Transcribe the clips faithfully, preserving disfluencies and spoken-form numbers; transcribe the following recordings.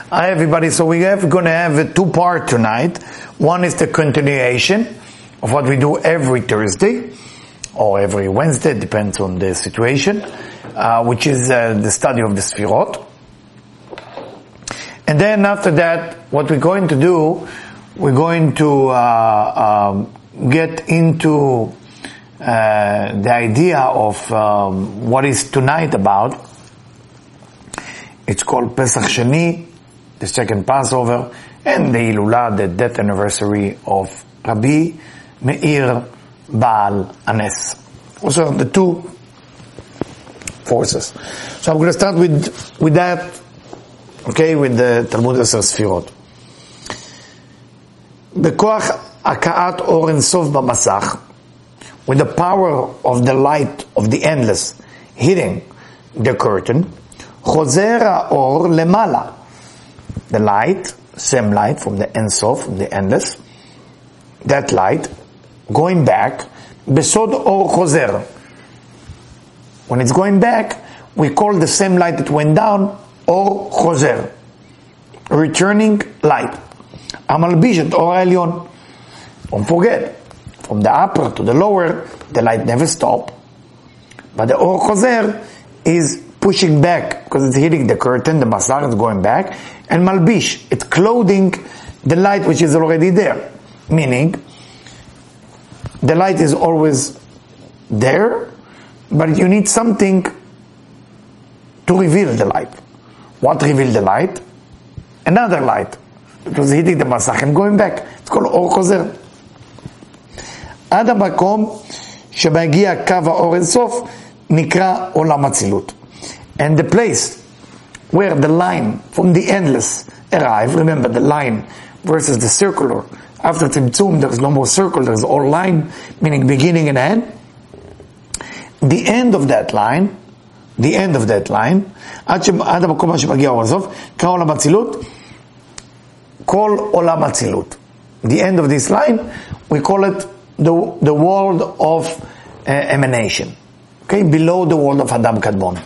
Hi everybody, so we are going to have a two-part tonight. One is the continuation of what we do every Thursday, or every Wednesday, depends on the situation, uh, which is uh, the study of the Sfirot. And then after that, what we're going to do, we're going to uh, um, get into uh, the idea of um, what is tonight about. It's called Pesach Sheni, the second Passover, and the Hilula, the death anniversary of Rabbi Meir Baal Hanes. Also the two forces. So I'm going to start with with that, okay, with the Talmud Eser Sfirot. בכוח הכאת אור אינסוף במסך, with the power of the light of the endless hitting the curtain, חוזר האור למעלה. The light, same light from the Ein Sof, from the endless, that light going back, בסוד אור חוזר. When it's going back, we call the same light that went down אור חוזר, returning light. המלביש את אור העליון. Don't forget, from the upper to the lower, the light never stops. But the אור חוזר is pushing back, because it's hitting the curtain, the masach is going back, and malbish, it's clothing the light which is already there. Meaning, the light is always there, but you need something to reveal the light. What reveal the light? Another light. It was hitting the masach and going back. It's called אור חוזר. עד המקום שמגיע קו האור אינסוף נקרא עולם אצילות. And the place where the line from the endless arrive, remember the line versus the circular. After Tzimtzum, there's no more circle, there's all line, meaning beginning and end. The end of that line, the end of that line, עד המקום שמגיע האור אינסוף, קרא עולם אצילות, כל עולם אצילות. The end of this line, we call it the, the world of uh, emanation. Okay, below the world of Adam Kadmon.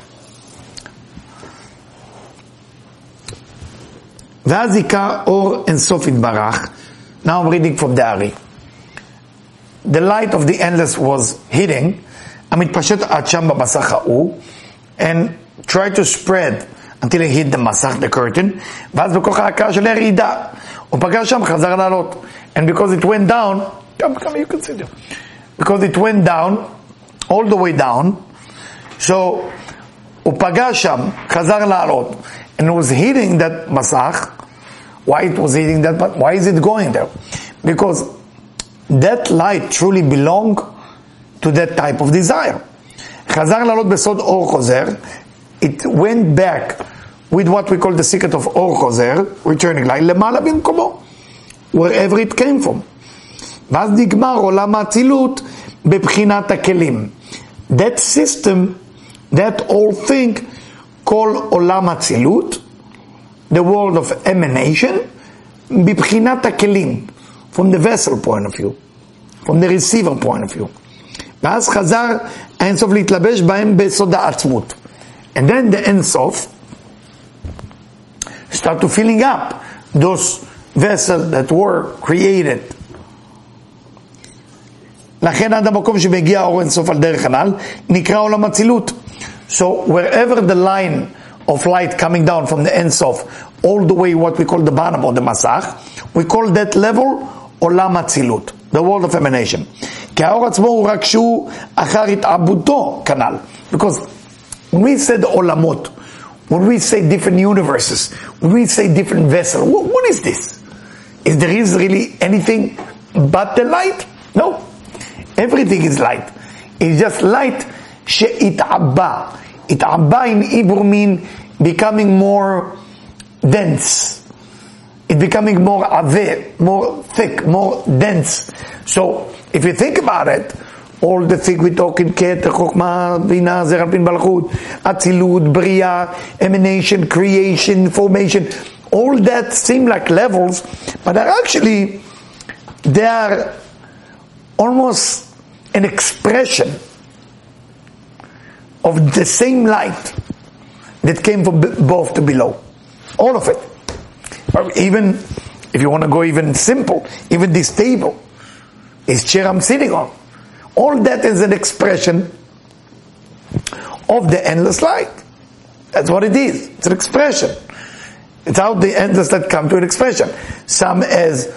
ואז עיקר אור אינסוף יתברך. Now I'm reading from the Ari. The light of the endless was hitting, המתפשט עד שם במסך ההוא, and tried to spread until it hit the מסך, the curtain, ואז בכוח ההכרה של הירידה, הוא פגש שם, חזר לעלות. And because it went down, come, come, you can sit there. Because it went down, all the way down, so הוא פגש שם, חזר לעלות. And it was hitting that masach. Why it was hitting that? Why is it going there? Because that light truly belonged to that type of desire. חזר לעלות בסוד אור חוזר. It went back with what we call the secret of אור חוזר, returning light, למעלה במקומו, wherever it came from. ואז נגמר עולם האצילות בבחינת הכלים. That system, that whole thing, called עולם אצילות, the world of emanation, מבחינת הכלים, from the vessel point of view, from the receiver point of view. ואז חזר האין סוף להתלבש בהם בסוד העצמות. And then the אין סוף start to filling up those vessels that were created. לכן עד המקום שמגיע האור אין סוף על דרך הנ"ל, נקרא עולם אצילות. So wherever the line of light coming down from the Ein Sof, all the way what we call the bottom of the Masach, we call that level עולם אצילות, the world of emanation. כי האור עצמו הוא רק שהוא אחר התעבודו כנ"ל. Because when we say the עולמות, when we say different universes, when we say different vessels, what, what is this? Is there is really anything but the light? No. Everything is light. It's just light שהתעבה. התעבה in Hebrew mean becoming more dense. It becoming more עבה, more thick, more dense. So, if you think about it, all the things we talk in Keter, Chokhmah, Bina, Zerat Bin Balchut, Atzilut, Bria, emanation, creation, formation, all that seem like levels, but they're actually, they are almost an expression of the same light that came from both to below. All of it. Or even, if you want to go even simple, even this table, this chair I'm sitting on, all that is an expression of the endless light. That's what it is. It's an expression. It's how the endless light come to an expression. Some as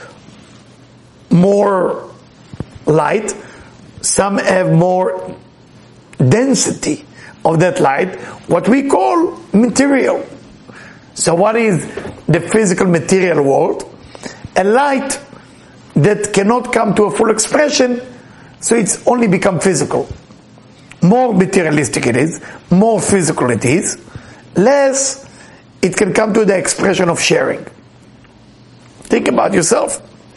more light, some have more density of that light, what we call material. So what is the physical material world? A light that cannot come to a full expression, so it's only become physical. More materialistic it is, more physical it is, less it can come to the expression of sharing. Think about yourself.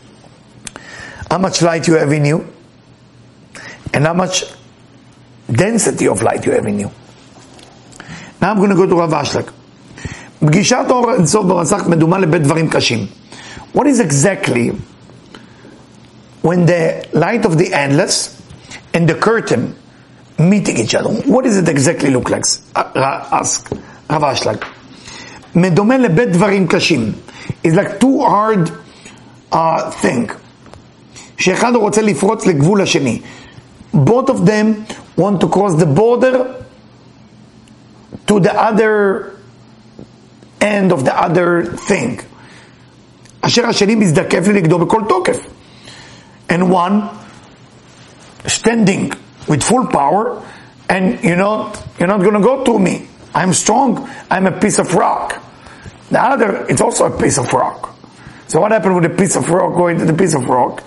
How much light you have in you, and how much density of light you have in you. Now I'm going to go to Rav Ashlag. פגישת אור אינסוף במסך מדומה לבית דברים קשים. What is exactly when the light of the endless and the curtain meeting each other? What does it exactly look like? Ask Rav Ashlag. מדומה לבית דברים קשים. It's like two hard uh, thing. שאחד רוצה לפרוץ לגבול השני. Both of them want to cross the border to the other end of the other thing. אשר השני מזדקף לנגדו בכל תוקף. And one standing with full power, and you know, you're not going to go through me. I'm strong. I'm a piece of rock. The other, it's also a piece of rock. So what happened with a piece of rock going to the piece of rock?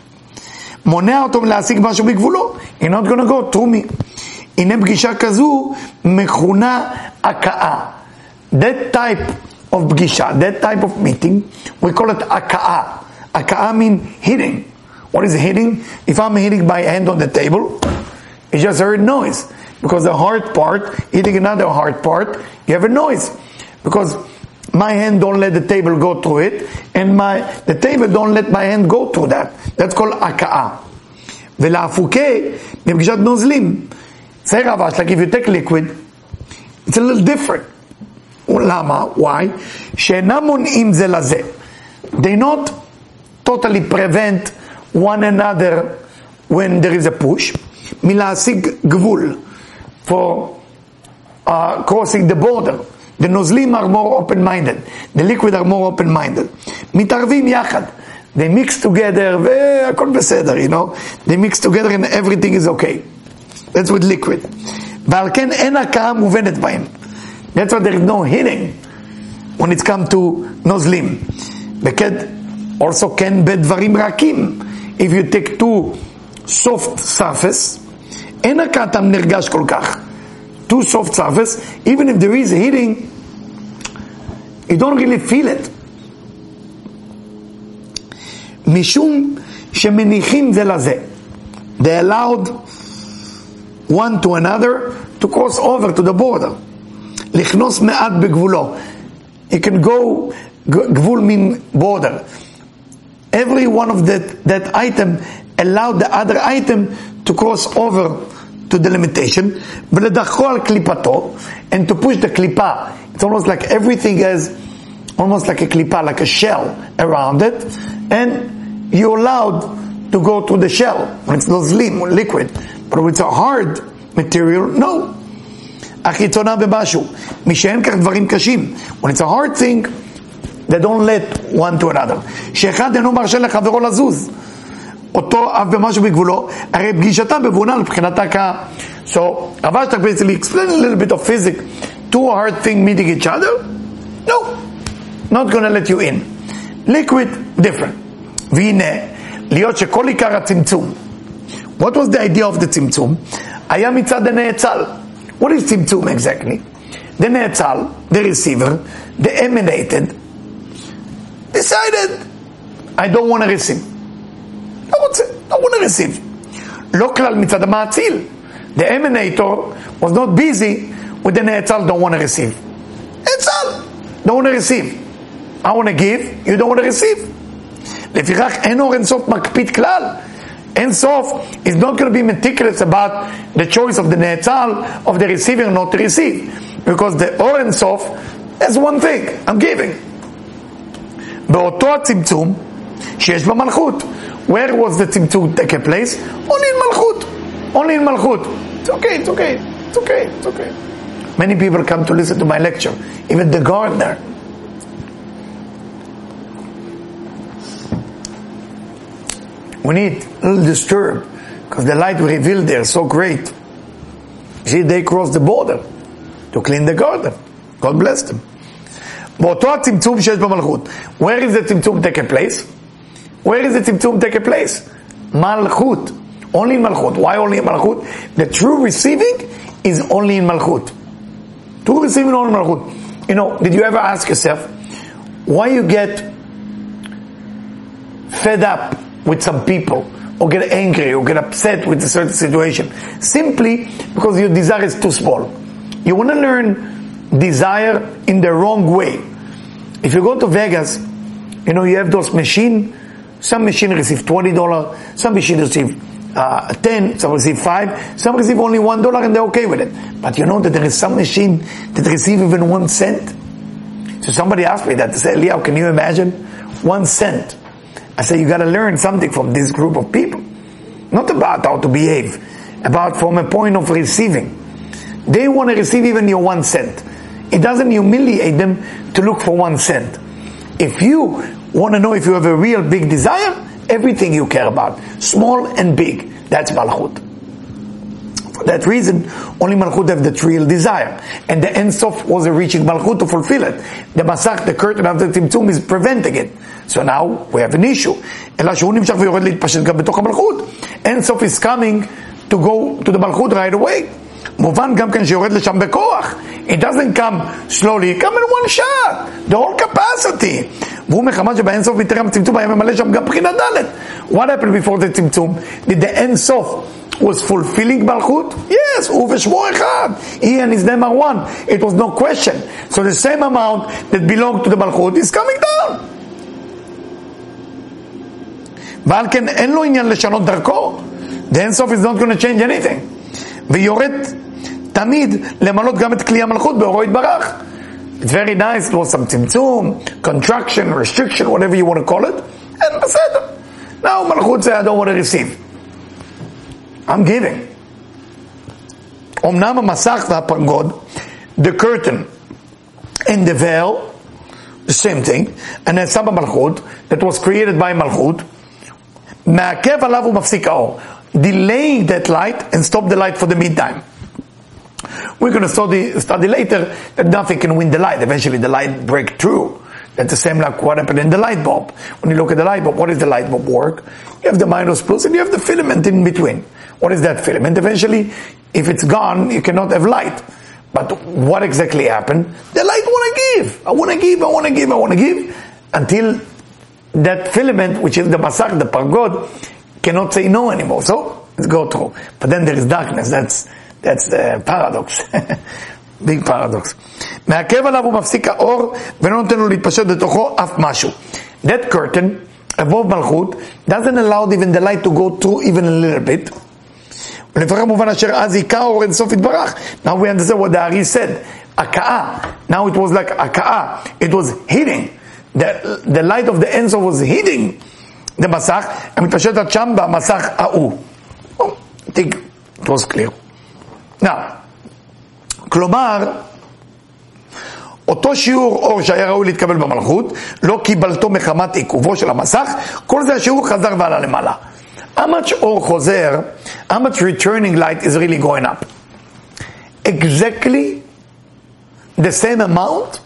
מונע אותו להשיג משהו בגבולו. You're not going to go through me. הנה פגישה כזו מכונה הקאה. That type of פגישה, that type of meeting, we call it הקאה. הקאה means hitting. What is hitting? If I'm hitting my hand on the table, you just heard noise. Because the hard part, hitting another hard part, you have a noise. Because my hand don't let the table go through it, and my the table don't let my hand go through that. That's called הקאה. ולהפוקה, בפגישת נוזלים. Say Rav Ashlag, like if you take liquid, it's a little different. למה? Why? שאינם מונעים זה לזה. They not totally prevent one another when there is a push. מלהשיג גבול. For uh, crossing the border. The נוזלים are more open-minded. The liquid are more open-minded. מתערבים יחד. They mix together, והכל בסדר, you know. They mix together and everything is okay. That's with liquid. ועל כן אין הקאה מובנת בהם. That's why there is no hitting when it's come to נוזלים. וכן, also can בדברים רכים. If you take two soft surface, אין הקאתם נרגש כל כך. Two soft surface, even if there is heating, you don't really feel it. משום שמניחים זה לזה. They allowed one to another to cross over to the border. לכנוס מעט בגבולו. It can go, גבול mean border. Every one of that, that item allowed the other item to cross over to the limitation, ולדחו על קליפתו, and to push the klipa. It's almost like everything has, almost like a klipa, like a shell around it, and you're allowed to go through the shell when it's נוזלים, liquid. But when it's a hard material, no. החיצונה במשהו, משאין כך דברים קשים. When it's a hard thing, they don't let one to another. שאחד אינו מרשה לחברו לזוז. אותו אף במשהו בגבולו, הרי פגישתם בבונה לבחינת הקאה. So, Rav Ashlag basically explain a little bit of physics. Two hard things meeting each other? No. Not going to let you in. Liquid, different. והנה, להיות שכל עיקר הצמצום. What was the idea of the צמצום? היה מצד הנאצל. What is צמצום exactly? The נאצל, the receiver, the emanated, decided, I don't want to receive. לא רוצה, לא want to receive. לא כלל מצד המאציל. The emanator was not busy with the נאצל, don't want to receive. נאצל, don't want to receive. I want to give, you don't want to receive. לפיכך אין אור אינסוף מקפיד כלל. אינסוף is not going to be meticulous about the choice of the נאצל, of the receiver not to receive. Because the אור אינסוף is one thing, I'm giving. באותו הצמצום שיש במלכות. Where was the צמצום take a place? Only in מלכות. Only in מלכות. It's okay, it's okay, it's okay, it's okay. Many people come to listen to my lecture, even the gardener. We need a little disturb, because the light we revealed there is so great. See, they crossed the border to clean the garden. God bless them. באותו הצמצום שיש במלכות. Where is the צמצום take a place? Where is the צמצום take a place? מלכות. Only in מלכות. Why only in מלכות? The true receiving is only in מלכות. True receiving only in מלכות. You know, did you ever ask yourself why you get fed up with some people, or get angry, or get upset with a certain situation? Simply because your desire is too small. You want to learn desire in the wrong way. If you go to Vegas, you know, you have those machine, some machine receive twenty dollars, some machine receive uh, ten, some receive five, some receive only one dollar and they're okay with it. But you know that there is some machine that receive even one cent. So somebody asked me that, they said, Eliyahu, can you imagine? One cent. I said, you gotta learn something from this group of people. Not about how to behave, about from a point of receiving. They want to receive even your one cent. It doesn't humiliate them to look for one cent. If you want to know if you have a real big desire, everything you care about, small and big, that's Malchut. For that reason, only Malchut have that real desire. And the Ein Sof was reaching Malchut to fulfill it. The Masach, the curtain of the Tzimtzum, is preventing it. So now we have an issue. אלא שהוא נמשך ויורד להתפשט גם בתוך המלכות. Ein Sof is coming to go to the Malchut right away. מובן גם כן שיורד לשם בכוח. It doesn't come slowly, it comes in one shot. The whole capacity. והוא מחמת שבאין סוף מתרם צמצום היה ממלא שם גם בחינה ד'. What happened before the צמצום? Did the אין סוף was fulfilling מלכות? Yes, הוא ושמו אחד. He and his name are one. It was no question. So the same amount that belonged to the מלכות is coming down. ועל כן אין לו עניין לשנות דרכו. The אין סוף is not going to change anything. ויורד תמיד למלות גם את כלי המלכות באורו יתברך. It's very nice, it was some צמצום, contraction, restriction, whatever you want to call it, and בסדר. Now מלכות say I don't want to receive. I'm giving. אמנם המסך והפרגוד, the curtain and the veil, the same thing, and then some מלכות that was created by מלכות, מעכב עליו ומפסיק האור. Delaying that light and stop the light for the meantime. We're going to study, study later that nothing can win the light. Eventually the light break through. That's the same like what happened in the light bulb. When you look at the light bulb, what is the light bulb work? You have the minus plus and you have the filament in between. What is that filament? Eventually, if it's gone, you cannot have light. But what exactly happened? The light want to give. I want to give, I want to give, I want to give. Until that filament, which is the masach, the pargod, cannot say no anymore. So, let's go through. But then there is darkness. That's, that's the paradox. Big paradox. מעכב עליו ומפסיק האור ולא נותן לו להתפשט בתוכו אף משהו. That curtain, above מלכות, doesn't allow even the light to go through even a little bit. ולפרח מובן אשר אז עיקר אור אין סוף יתברך. Now we understand what the Ari said. הקאה. Now it was like הקאה. It was hitting. The, the light of the Ein Sof was hitting the מסך, המתפשט עד שם במסך ההוא. I think it was clear. Now, כלומר, אותו שיעור אור שהיה ראוי להתקבל במלכות, לא קיבלתו מחמת עיכובו של המסך, כל זה השיעור חזר ועלה למעלה. How much אור חוזר, how much returning light is really going up? Exactly the same amount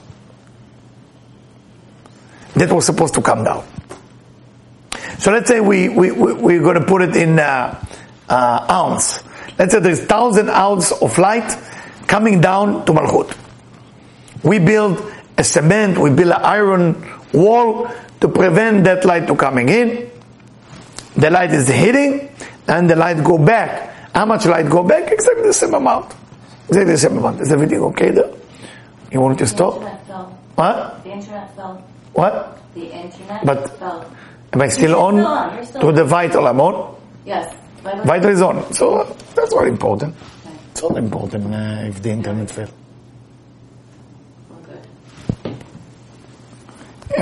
that was supposed to come down. So let's say we, we, we, we're going to put it in uh, uh, ounce. Let's say there's thousand ounce of light coming down to Malchut. We build a cement, we build an iron wall to prevent that light to coming in. The light is hitting and the light go back. How much light go back? Exactly the same amount. Exactly the same amount. Is everything okay there? You want to stop? The internet fell. What? The internet fell. What? The internet But fell. am I still on? Still on. You're still To on. the vital, I'm on? Yes. Vital. Vital is on. So that's very important. Okay. It's all important uh, if the internet fell. Well, good. Yeah, it's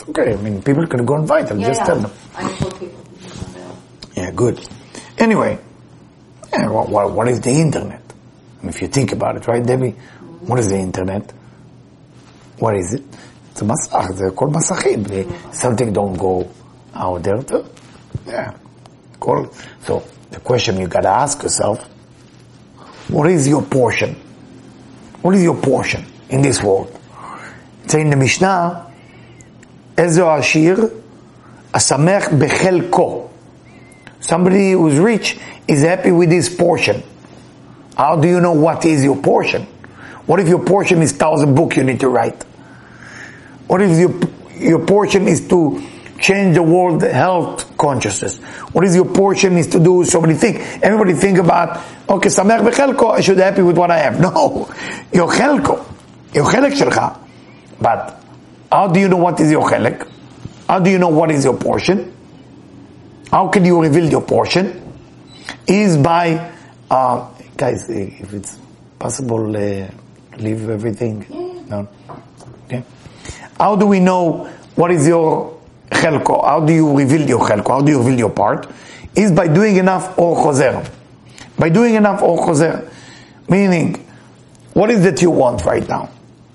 It's okay. I mean, people can go and fight. I'll Yeah, just yeah. tell them. I told people. Yeah, good. Anyway, yeah, what, what, what is the internet? I mean, if you think about it, right, Debbie? What is the internet? What is it? It's a masach. They're called masachim. Something don't go out there. To, yeah. Call. So the question you gotta ask yourself, what is your portion? What is your portion in this world? It's in the Mishnah, Ezo Ashir, Asamech Bechelko. Somebody who's rich is happy with his portion. How do you know what is your portion? What if your portion is thousand books you need to write? What if your your portion is to change the world health consciousness? What if your portion is to do so many things? Everybody think about, okay, Samech Bechelko, I should be happy with what I have. No, your chelko, your chelek shelcha. But how do you know what is your chelek? How do you know what is your portion? How can you reveal your portion? Is by, uh, guys, if it's possible, uh, leave everything. No? Okay. How do we know what is your chelko? How do you reveal your chelko? How do you reveal your part? Is by doing enough or choser. By doing enough or choser. Meaning, what is that you want right now?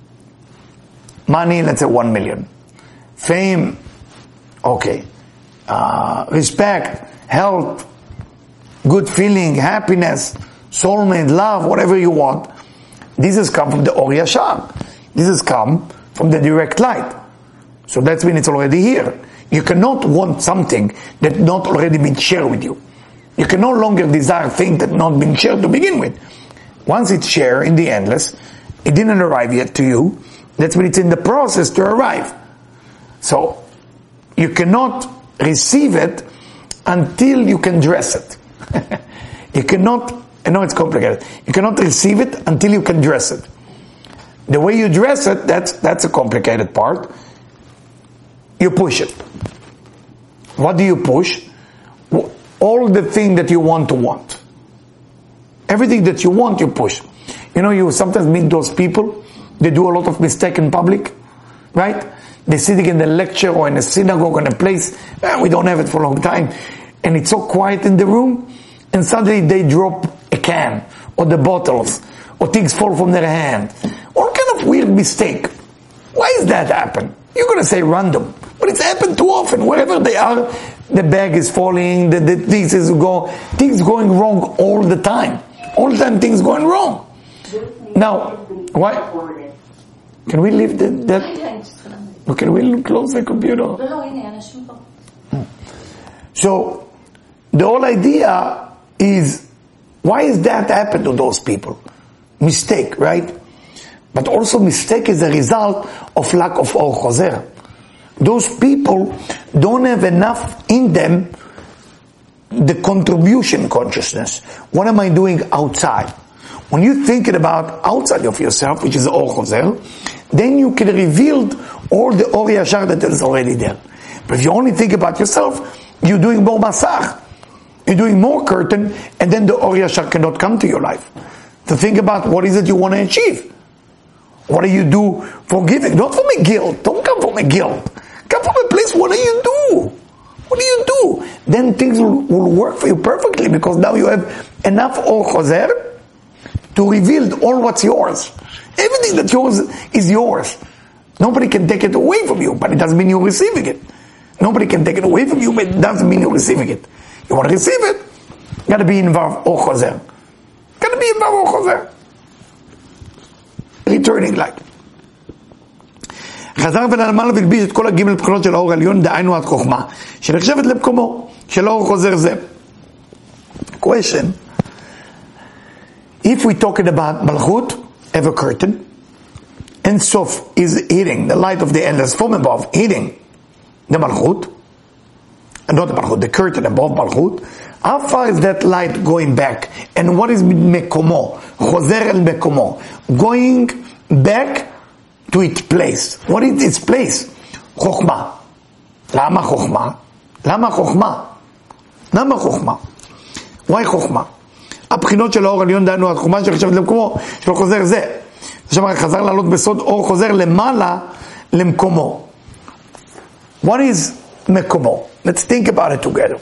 Money, let's say one million. Fame, okay. Uh, respect, health, good feeling, happiness, soulmate, love, whatever you want. This has come from the Or Yashar. This has come from the direct light. So that's when it's already here. You cannot want something that not already been shared with you. You can no longer desire things that not been shared to begin with. Once it's shared in the endless, it didn't arrive yet to you. That's when it's in the process to arrive. So, you cannot receive it until you can dress it. You cannot, I know it's complicated, you cannot receive it until you can dress it. The way you dress it, that's, that's a complicated part. You push it. What do you push? All the thing that you want to want. Everything that you want, you push. You know, you sometimes meet those people, they do a lot of mistake in public, right? They're sitting in the lecture or in a synagogue or in a place, eh, we don't have it for a long time, and it's so quiet in the room, and suddenly they drop a can, or the bottles, or things fall from their hand. All kind of weird mistake. Why does that happen? You're going to say random, but it's happened too often. Wherever they are, the bag is falling, the, the things is go, things going wrong all the time. All the time things going wrong. Now, why? Can we leave the, that? Can we close the computer? So, the whole idea is, why is that happen to those people? Mistake, right? But also mistake is a result of lack of or choser. Those people don't have enough in them the contribution consciousness. What am I doing outside? When you're thinking about outside of yourself, which is or choser, then you can reveal all the or yashar that is already there. But if you only think about yourself, you're doing more masach. You're doing more curtain, and then the or yashar cannot come to your life. To think about what is it you want to achieve. What do you do for giving? Not from a guilt. Don't come from a guilt. Come from a place, what do you do? What do you do? Then things will, will work for you perfectly, because now you have enough or choser to reveal all what's yours. Everything that's yours is yours. Nobody can take it away from you, but it doesn't mean you're receiving it. Nobody can take it away from you, but it doesn't mean you're receiving it. You want to receive it, you gotta be involved or choser. Gotta be involved or choser. Returning light. חזר ולמעלה והלביש את כל הגימל בחינות של האור העליון, דהיינו עד חוכמה, שנחשבת למקומו, של האור חוזר זה. Question. If we're talking about Malchut, have a curtain, and Sof is hitting the light of the endless from above, hitting the Malchut, and not the Malchut, the curtain above Malchut, how far is that light going back? And what is Mekomo? Chozer el Mekomo. Going back to its place. What is its place? Chokhmah. Lama Chokhmah? Lama Chokhmah? Lama Chokhmah? Why Chokhmah? הבחינות של האור עליון דהיינו עד חוכמה שחשבת למקומו, שלא חוזר זה. עכשיו חזר לעלות בסוד אור חוזר למעלה למקומו. What is Mekomo? Let's think about it together.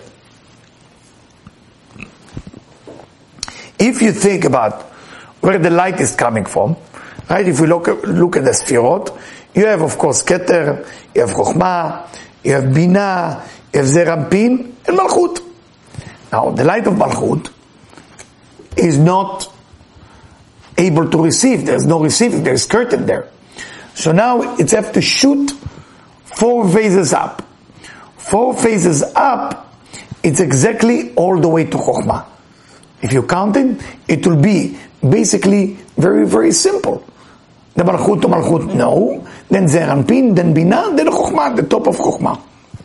If you think about where the light is coming from, right? If we look at, look at the Sfirot, you have of course Keter, you have Chokhmah, you have Binah, you have Zeir Anpin, and Malchut. Now, the light of Malchut is not able to receive. There's no receiving. There's curtain there. So now it's have to shoot four phases up. Four phases up, it's exactly all the way to Chokhmah. If you count it, it will be basically very, very simple. The Malchut to Malchut, no. Then Zeir Anpin, then Binah, then Chokhmah, the top of Chokhmah.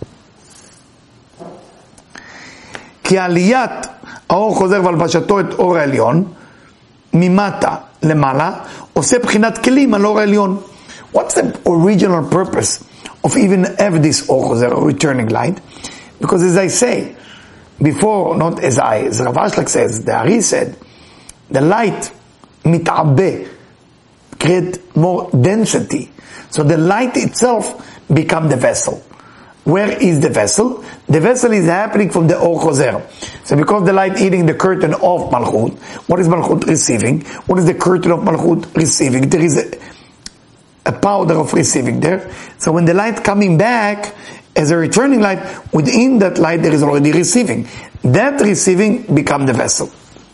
כי עליית האור חוזר והלבשתו את אור העליון, ממטה למעלה, עושה בחינת כלים על אור העליון. What's the original purpose of even have this אור חוזר, or returning light? Because as I say, before, not as I, as Rav Ashlag says, the Ari said, the light מתעבה, create more density. So the light itself become the vessel. Where is the vessel? The vessel is happening from the Or Choser. So because the light eating the curtain of Malchut, what is Malchut receiving? What is the curtain of Malchut receiving? There is a, a powder of receiving there. So when the light coming back as a returning light, within that light there is already receiving. That receiving become the vessel.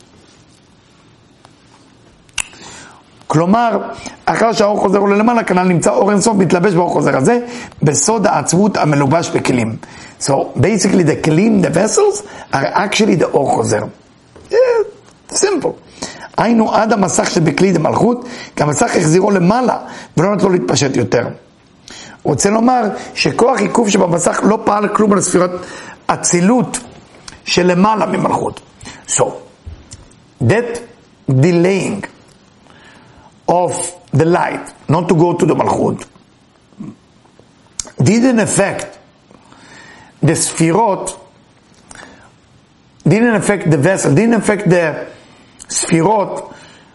כלומר, אחר שהאור חוזר עולה למעלה, כנ"ל נמצא אור אינסוף מתלבש באור חוזר הזה, בסוד העצבות המלובש בכלים. So, basically the כלים, the vessels, are actually the אור חוזר. Yeah, simple. היינו עד המסך שבכלי דמלכות, כי המסך החזירו למעלה, ולא נתנו להתפשט יותר. רוצה לומר, שכוח עיכוב שבמסך לא פעל כלום על ספירת אצילות שלמעלה ממלכות. So, that delaying of the light, not to go to the Malchut, didn't affect the Sfirot, didn't affect the vessel, didn't affect the Sfirot,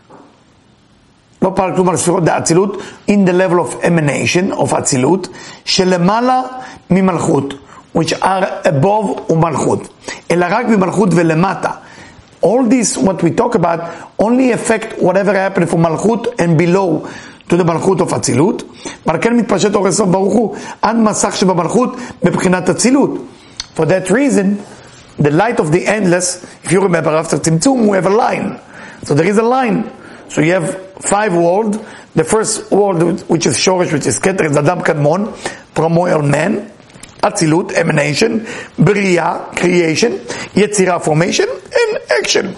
לא פעל כלום על ספירות דאצילות, in the level of emanation, of אצילות, שלמעלה ממלכות, which are above ומלכות, אלא רק ממלכות ולמטה. All this, what we talk about, only affect whatever happened from Malchut and below to the Malchut of Atzilut. אבל כן מתפשט אור אינסוף ברוך הוא עד מסך שבמלכות בבחינת אצילות. For that reason, the light of the endless, if you remember after Tzimtzum, we have a line. So there is a line. So you have five worlds. The first world, which is Shoresh, which is Keter, is Adam Kadmon, primordial man. Atzilut, emanation, Bria, creation, Yetzirah, formation, and action.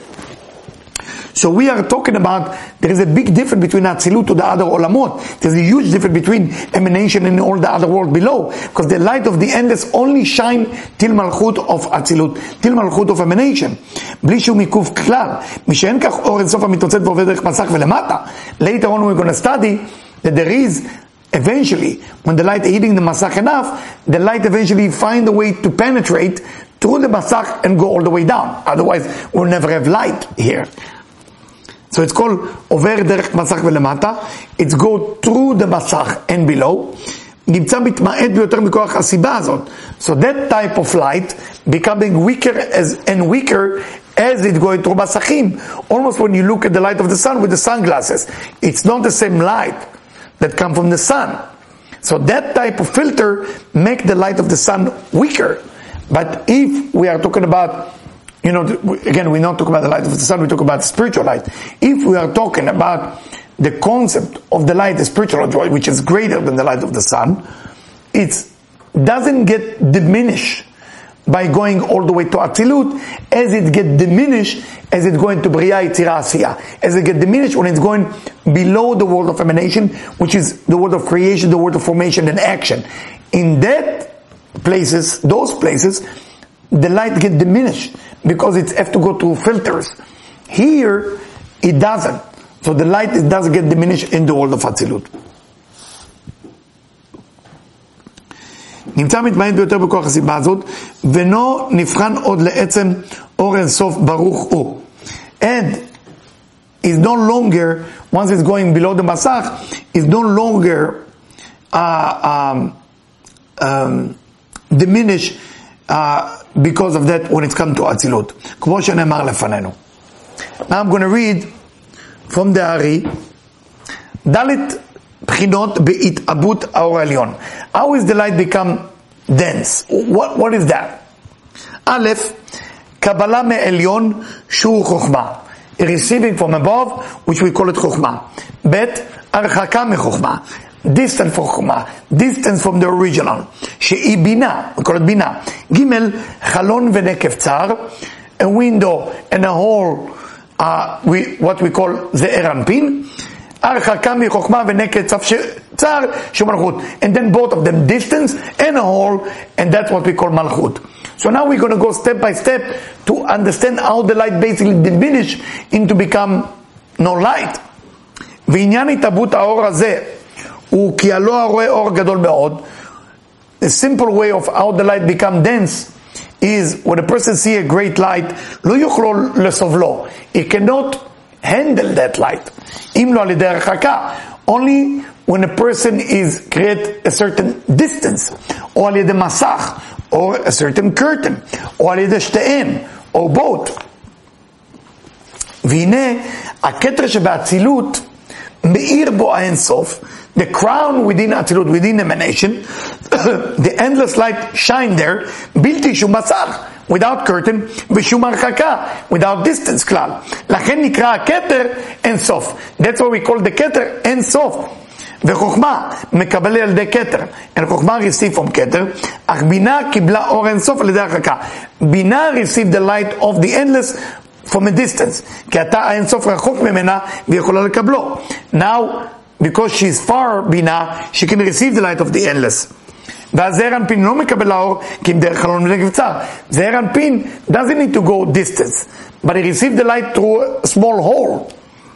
So we are talking about, there is a big difference between Atzilut to the other Olamot. There's a huge difference between emanation and all the other world below. Because the light of the endless only shine till Malchut of Atzilut, till Malchut of emanation. בלי שום עיכוב כלל. משאין כך אור אינסוף המתנוצץ ועובד דרך מסך ולמטה. Later on we're going to study that there is eventually, when the light is hitting the masach enough, the light eventually find a way to penetrate through the masach and go all the way down. Otherwise, we'll never have light here. So it's called over derech masach velemata. It's go through the masach and below. נמצא מתמעט ביותר מכוח הסיבה הזאת. So that type of light becoming weaker as, and weaker as it going through masachim. Almost when you look at the light of the sun with the sunglasses, it's not the same light that come from the sun. So that type of filter make the light of the sun weaker. But if we are talking about, you know, again, we're not talking about the light of the sun, we talk about spiritual light. If we are talking about the concept of the light, the spiritual joy, which is greater than the light of the sun, it doesn't get diminished by going all the way to Atzilut, as it get diminished as it's going to Bria, Yetzirah, Asiyah. As it get diminished when it's going below the world of emanation, which is the world of creation, the world of formation and action. In that places, those places, the light get diminished because it has to go through filters. Here, it doesn't. So the light it doesn't get diminished in the world of Atzilut. נמצא מתמעט ביותר בכוח הסיבה הזאת, ולא נבחן עוד לעצם אור אינסוף ברוך הוא. And is no longer, once it's going below the masach, is no longer uh, um, um, diminish uh, because of that when it's come to Atzilut. כמו שנאמר לפנינו. Now I'm going to read from the Ari, Dalit Pchinot Be'it'abut Aor Elyon. How is the light become dense? What, what is that? Aleph, Kabbalah Me'elyon Shu Chokhmah. Receiving from above, which we call it Chokhmah. Bet, Archaka Me-Chokhmah. Distant from Chokhmah. Distance from the original. She'i Bina. We call it Bina. Gimel, Chalon V'Nekev Tzar. A window and a hole, uh, we, what we call Ze'er Anpin. Archaka Me-Chokhmah V'Nekev Tzar Shu Malchut. And then both of them, distance and a hole, and that's what we call Malchut. So now we're going to go step by step to understand how the light basically diminish into become no light. ועניין התהוות האור הזה הוא כי הלא הרואה אור גדול מאוד. The simple way of how the light become dense is when a person see a great light, לא יוכלו לסובלו. He cannot handle that light. אם לא על ידי הרחקה. Only when a person is create a certain distance, או על ידי מסך, or a certain curtain, או על ידי שתיהן, או both. והנה, הכתר שבאצילות, מאיר בו האינסוף, the crown within אצילות, within emanation, the endless light shine there, בלתי שום מסך, without curtain, ושום הרחקה, without distance כלל. לכן נקרא הכתר אינסוף. That's what we call the כתר אינסוף. וחוכמה מקבל על ידי כתר, and חוכמה receive from כתר, אך בינה קיבלה אור אינסוף על ידי הרחקה. בינה receive the light of the endless from a distance, כי אתה האינסוף רחוק ממנה ויכולה לקבלו. Now, because she is far בינה, she can receive the light of the endless. והזעיר אנפין לא מקבל האור, כי אם דרך חלון ונקב צר. זעיר אנפין doesn't need to go distance, but he received the light through a small hole.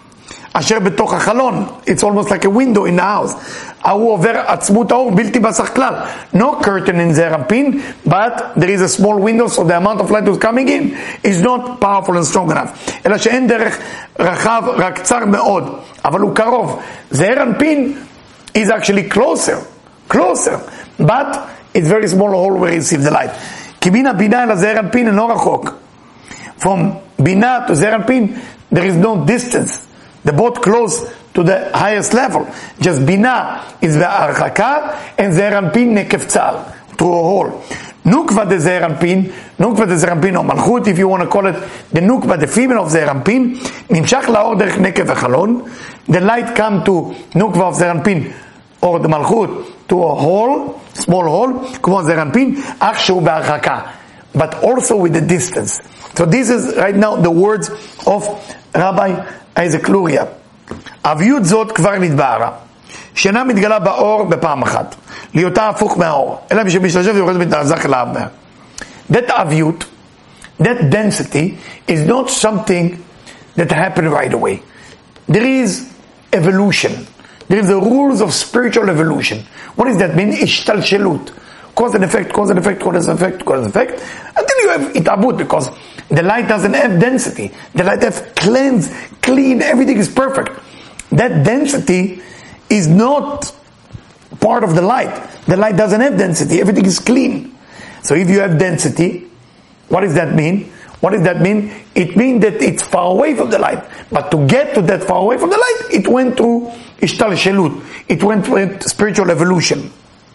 אשר בתוך החלון, it's almost like a window in the house. ההוא עובר עצמות האור בלתי בסך כלל. No curtain in זעיר אנפין, but there is a small window, so the amount of light that's coming in is not powerful and strong enough. אלא שאין דרך רחב, רק צר מאוד, אבל הוא קרוב. זעיר אנפין is actually closer, closer, but it's very small hole where you receive the light. כי מן הבינה אל הזעיר אנפין אינו רחוק. From בינה to זעיר אנפין, there is no distance. They're both close to the highest level. Just Bina is the Archaka and Ze'er Anpin Nekev Tzar, through a hole. Nukva de Ze'er Anpin, Nukva de Ze'er Anpin or Malchut, if you want to call it the Nukva, the female of Ze'er Anpin, Nimshach Laor Derech Nekev Echalon, the light come to Nukva of Ze'er Anpin or the Malchut to a hole, small hole, Kmo Ze'er Anpin, Ach Shu Be'Archaka, but also with the distance. So this is right now the words of Rabbi Isaac Luria. אביות זאת כבר נתבהרה, שאינה מתגלה באור בפעם אחת, להיותה הפוך מהאור, אלא מי שמשתשב ויורד מתעזך אל האב. That אביות, that density, is not something that happened right away. There is evolution. There is the rules of spiritual evolution. What does that mean? ishtalshelut. Cause and effect, cause and effect, cause and effect, cause and effect, until you have itabut, because the light doesn't have density. The light has cleansed, clean, everything is perfect. That density is not part of the light. The light doesn't have density, everything is clean. So if you have density, what does that mean? What does that mean? It means that it's far away from the light. But to get to that far away from the light, it went through ishtalshelut. It went through spiritual evolution.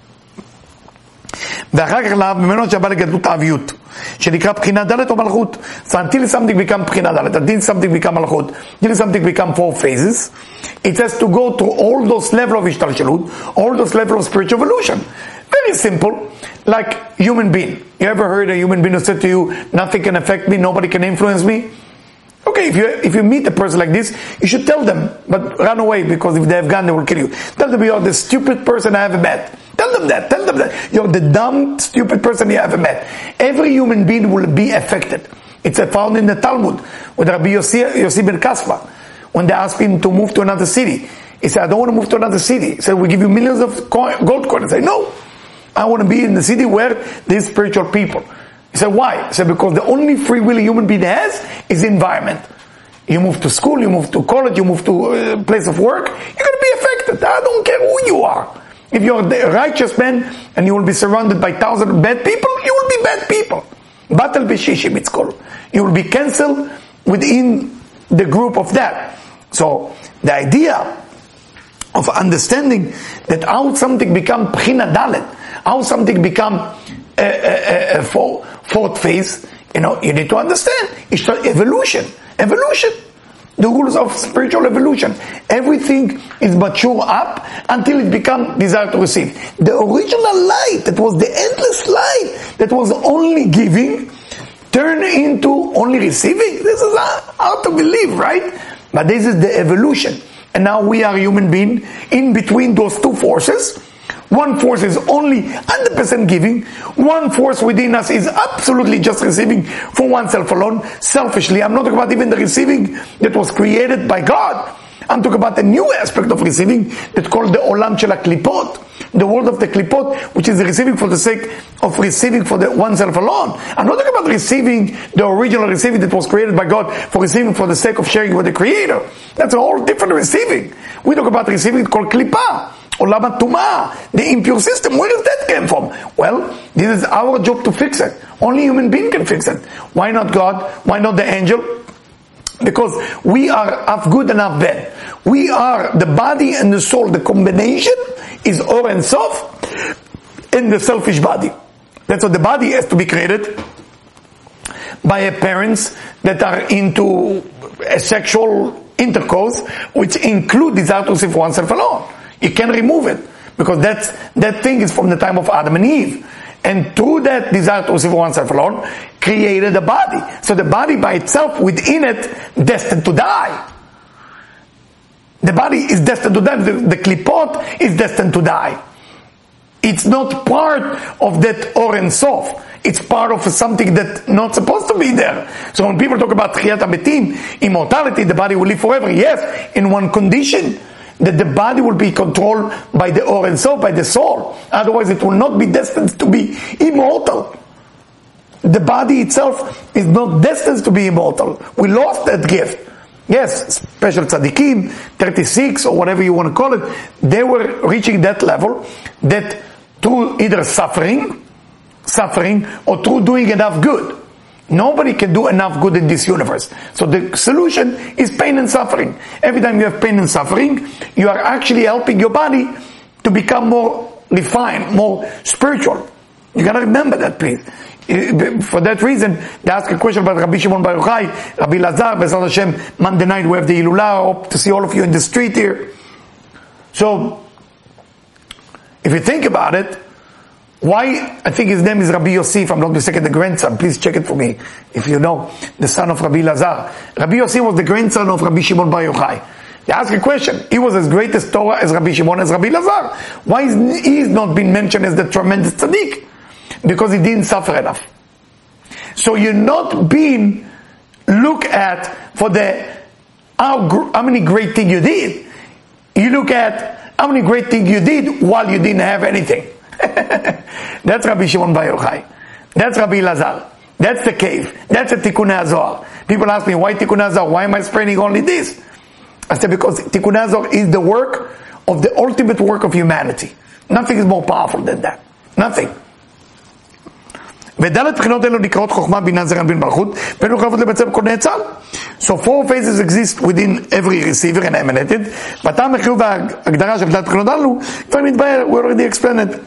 ואחר כך להב ממנו שבא לגדלות האביות שנקרא בחינה ד' או מלכות. So until something become בחינה ד', until something become מלכות, until something become four phases, it has to go through all those levels of השתלשלות, all those levels of spiritual evolution. Very simple, like human being. You ever heard a human being who said to you, nothing can affect me, nobody can influence me? Okay, if you if you meet a person like this, you should tell them, but run away, because if they have gun, they will kill you. Tell them you're the stupid person I ever met. Tell them that. Tell them that. You're the dumb, stupid person you ever met. Every human being will be affected. It's found in the Talmud with Rabbi Yossi, Yossi ben Kaspa. When they asked him to move to another city, he said, I don't want to move to another city. He said, we give you millions of coin, gold coins. He said, no. I want to be in the city where there's spiritual people. He said, why? He said, because the only free will a human being has is the environment. You move to school, you move to college, you move to a place of work, you're going to be affected. I don't care who you are. If you're a righteous man and you will be surrounded by thousands of bad people, you will be bad people. Batal b'shishim it's called. You will be cancelled within the group of that. So the idea of understanding that how something become Bchina Dalet, how something become a, a, a, a four, fourth phase, you know, you need to understand. It's evolution. Evolution. The rules of spiritual evolution. Everything is mature up until it becomes desire to receive. The original light, that was the endless light, that was only giving, turn into only receiving. This is hard to believe, right? But this is the evolution. And now we are human beings in between those two forces. One force is only one hundred percent giving. One force within us is absolutely just receiving for oneself alone, selfishly. I'm not talking about even the receiving that was created by God. I'm talking about the new aspect of receiving that's called the Olam Shel HaKlipot, the world of the Klipot, which is receiving for the sake of receiving for the oneself alone. I'm not talking about receiving the original receiving that was created by God for receiving for the sake of sharing with the Creator. That's a whole different receiving. We talk about receiving called Klipah. Olam HaTumah, the impure system. Where does that come from? Well, this is our job to fix it. Only human being can fix it. Why not God? Why not the angel? Because we are half good and half bad. We are the body and the soul. The combination is Or and Sof in the selfish body. That's what the body has to be created by a parents that are into a sexual intercourse, which include desire to receive oneself alone. You can't remove it, because that's, that thing is from the time of Adam and Eve. And through that desire to receive oneself alone, created a body. So the body by itself, within it, destined to die. The body is destined to die. The, the klipot is destined to die. It's not part of that Or and Sof. It's part of something that's not supposed to be there. So when people talk about Tchiyat HaMetim, immortality, the body will live forever. Yes, in one condition, that the body will be controlled by the Or and Sof, by the soul. Otherwise it will not be destined to be immortal. The body itself is not destined to be immortal. We lost that gift. Yes, special tzaddikim, thirty-six or whatever you want to call it, they were reaching that level that through either suffering, suffering, or through doing enough good. Nobody can do enough good in this universe. So the solution is pain and suffering. Every time you have pain and suffering, you are actually helping your body to become more refined, more spiritual. You gotta remember that, please. For that reason, they ask a question about Rabbi Shimon Bar Yochai, Rabbi Lazar, B'ezrat Hashem, Monday night we have the Hilula. I hope to see all of you in the street here. So, if you think about it, why, I think his name is Rabbi Yossi, if I'm not mistaken, the grandson. Please check it for me, if you know, the son of Rabbi Lazar. Rabbi Yossi was the grandson of Rabbi Shimon Bar Yochai. They ask a question. He was as great as Torah as Rabbi Shimon, as Rabbi Lazar. Why is he not been mentioned as the tremendous tzaddik? Because he didn't suffer enough. So you're not being looked at for the how, how many great things you did. You look at how many great things you did while you didn't have anything. That's Rabbi Shimon Bar Yochai. That's Rabbi Lazar. That's the cave. That's the Tikkunei HaZohar. People ask me, why Tikkunei HaZohar? Why am I spreading only this? I said, because Tikkunei HaZohar is the work of the ultimate work of humanity. Nothing is more powerful than that. Nothing. ודלת בחינות אלו נקראות חוכמה, בינה, זרע, בין מלכות, ואלו חייבות לבצע בכל נאצל. So four phases exist within every receiver and emanated. והטעם החיוב וההגדרה של דלת בחינות אלו, כבר מתבהר, we already explained it.